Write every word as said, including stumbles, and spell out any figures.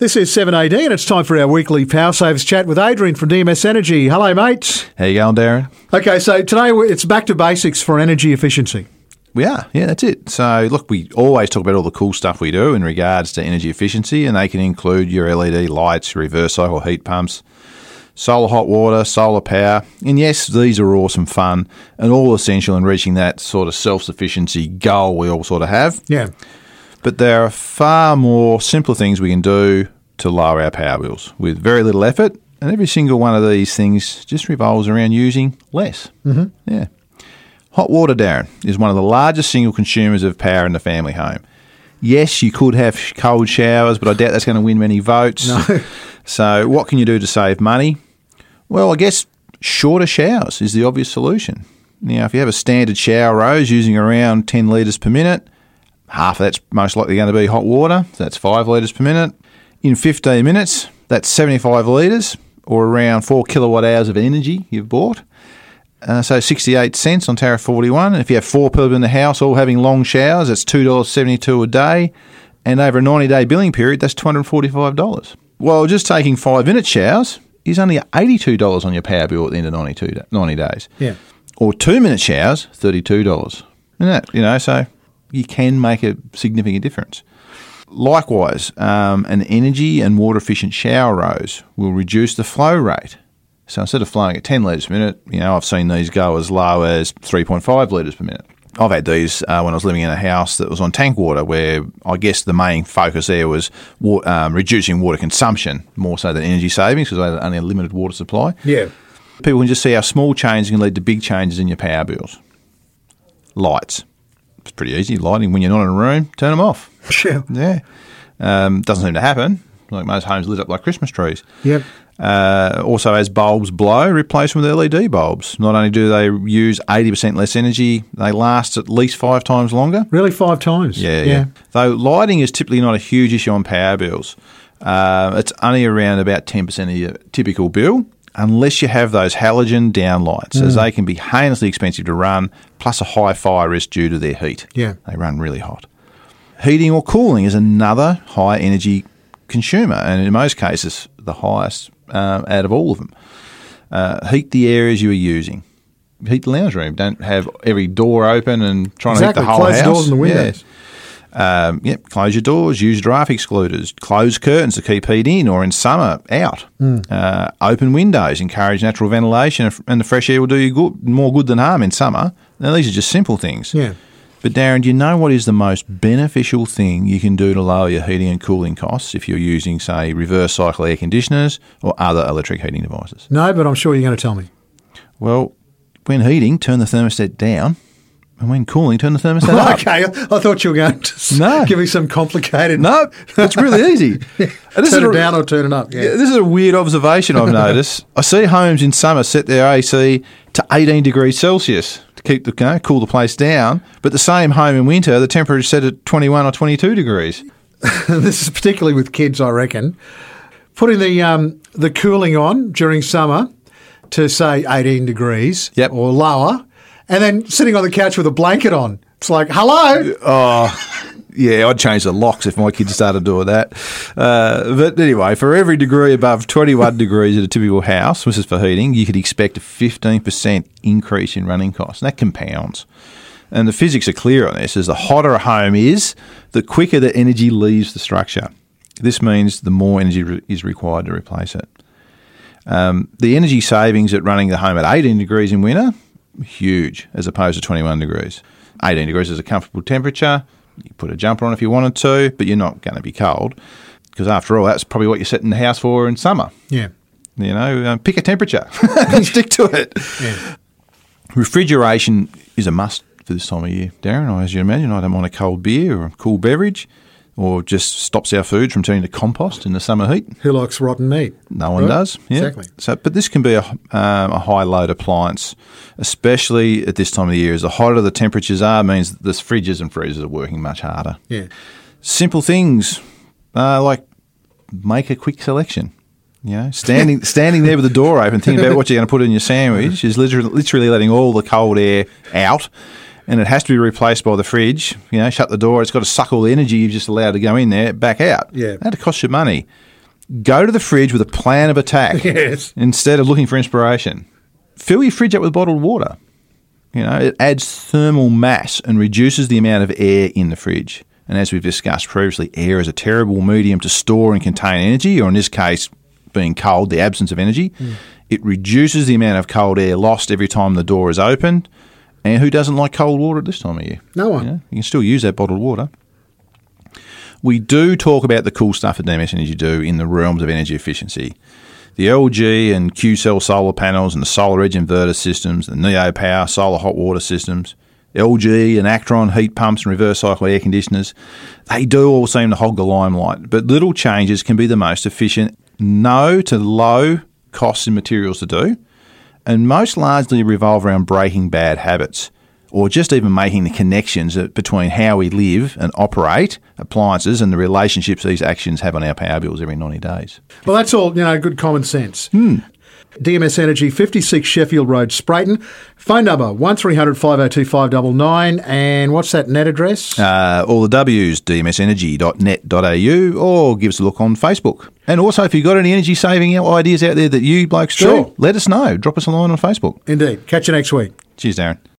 This is seven eighteen. It's time for our weekly Power Saves chat with Adrian from D M S Energy. Hello, mate. How you going, Darren? Okay, so today it's back to basics for energy efficiency. We are, yeah, that's it. So, look, we always talk about all the cool stuff we do in regards to energy efficiency, and they can include your L E D lights, reverse cycle heat pumps, solar hot water, solar power. And yes, these are awesome fun and all essential in reaching that sort of self-sufficiency goal we all sort of have. Yeah. But there are far more simpler things we can do to lower our power bills with very little effort, and every single one of these things just revolves around using less. Mm-hmm. Yeah. Hot water, Darren, is one of the largest single consumers of power in the family home. Yes, you could have cold showers, but I doubt that's going to win many votes. No. So what can you do to save money? Well, I guess shorter showers is the obvious solution. Now, if you have a standard shower rose using around ten litres per minute, half of that's most likely going to be hot water. So that's five litres per minute. In fifteen minutes, that's seventy-five litres, or around four kilowatt hours of energy you've bought. Uh, so sixty-eight cents on tariff forty-one. And if you have four people in the house all having long showers, that's two dollars seventy-two a day. And over a ninety-day billing period, that's two hundred forty-five dollars. Well, just taking five-minute showers is only eighty-two dollars on your power bill at the end of ninety-two, ninety days. Yeah. Or two-minute showers, thirty-two dollars. And that, you know, so you can make a significant difference. Likewise, um, an energy and water-efficient shower rose will reduce the flow rate. So instead of flowing at ten litres per minute, you know, I've seen these go as low as three point five litres per minute. I've had these uh, when I was living in a house that was on tank water, where I guess the main focus there was wa- um, reducing water consumption more so than energy savings, because they had only a limited water supply. Yeah. People can just see how small changes can lead to big changes in your power bills. Lights. It's pretty easy. Lighting, when you're not in a room, turn them off. Sure. Yeah. Um, doesn't seem to happen. Like most homes lit up like Christmas trees. Yep. Uh, also, as bulbs blow, replace them with L E D bulbs. Not only do they use eighty percent less energy, they last at least five times longer. Really, five times? Yeah, yeah. yeah. Though lighting is typically not a huge issue on power bills. Uh, it's only around about ten percent of your typical bill, unless you have those halogen downlights, mm. as they can be heinously expensive to run, plus a high fire risk due to their heat. Yeah. They run really hot. Heating or cooling is another high energy consumer, and in most cases, the highest um, out of all of them. Uh, heat the areas you are using. Heat the lounge room. Don't have every door open and trying exactly. to heat the whole close house. Close the doors and the windows. Yeah. Um, yep, close your doors, use draft excluders, close curtains to keep heat in, or in summer, out. Mm. Uh, open windows, encourage natural ventilation, and the fresh air will do you good, more good than harm in summer. Now, these are just simple things. Yeah. But Darren, do you know what is the most beneficial thing you can do to lower your heating and cooling costs if you're using, say, reverse cycle air conditioners or other electric heating devices? No, but I'm sure you're going to tell me. Well, when heating, turn the thermostat down. And when cooling, turn the thermostat up. Okay, I thought you were going to no. give me some complicated... No, it's really easy. yeah. And this turn is it a, down or turn it up. Yeah. Yeah, this is a weird observation I've noticed. I see homes in summer set their A C to eighteen degrees Celsius to keep the you know, cool the place down, but the same home in winter, the temperature is set at twenty-one or twenty-two degrees. This is particularly with kids, I reckon. Putting the um, the cooling on during summer to, say, eighteen degrees yep. or lower, and then sitting on the couch with a blanket on. It's like, hello. Oh, yeah, I'd change the locks if my kids started doing that. Uh, but anyway, for every degree above twenty-one degrees at a typical house, this is for heating, you could expect a fifteen percent increase in running costs. And that compounds. And the physics are clear on this, as the hotter a home is, the quicker the energy leaves the structure. This means the more energy re- is required to replace it. Um, the energy savings at running the home at eighteen degrees in winter, huge, as opposed to twenty-one degrees. eighteen degrees is a comfortable temperature. You put a jumper on if you wanted to, but you're not going to be cold, because after all, that's probably what you're setting the house for in summer. Yeah. You know, um, pick a temperature and stick to it. Yeah. Refrigeration is a must for this time of year, Darren. As you imagine, I don't want a cold beer or a cool beverage, or just stops our food from turning to compost in the summer heat. Who likes rotten meat? No one right? does. Yeah. Exactly. So, but this can be a, um, a high-load appliance, especially at this time of the year. As the hotter the temperatures are, means that the fridges and freezers are working much harder. Yeah. Simple things uh, like make a quick selection. You know, standing standing there with the door open, thinking about what you're going to put in your sandwich is literally, literally letting all the cold air out. And it has to be replaced by the fridge. You know, shut the door. It's got to suck all the energy you've just allowed to go in there back out. Yeah. That'll cost you money. Go to the fridge with a plan of attack Yes. instead of looking for inspiration. Fill your fridge up with bottled water. You know, it adds thermal mass and reduces the amount of air in the fridge. And as we've discussed previously, air is a terrible medium to store and contain energy, or in this case, being cold, the absence of energy. Mm. It reduces the amount of cold air lost every time the door is opened. And who doesn't like cold water at this time of year? No one. You know, you can still use that bottled water. We do talk about the cool stuff that D M S Energy do in the realms of energy efficiency. The L G and Q-Cell solar panels and the Solar Edge inverter systems, the Neo Power solar hot water systems, L G and Actron heat pumps and reverse cycle air conditioners, they do all seem to hog the limelight, but little changes can be the most efficient, no to low costs in materials to do, and most largely revolve around breaking bad habits, or just even making the connections between how we live and operate appliances and the relationships these actions have on our power bills every ninety days. Well, that's all, you know, good common sense. Hmm. D M S Energy, fifty-six Sheffield Road, Sprayton. Phone number one three hundred five oh two five nine nine. And what's that net address? Uh, all the W's, d m s energy dot net dot a u, or give us a look on Facebook. And also, if you've got any energy saving ideas out there that you blokes Sure. do, let us know. Drop us a line on Facebook. Indeed. Catch you next week. Cheers, Darren.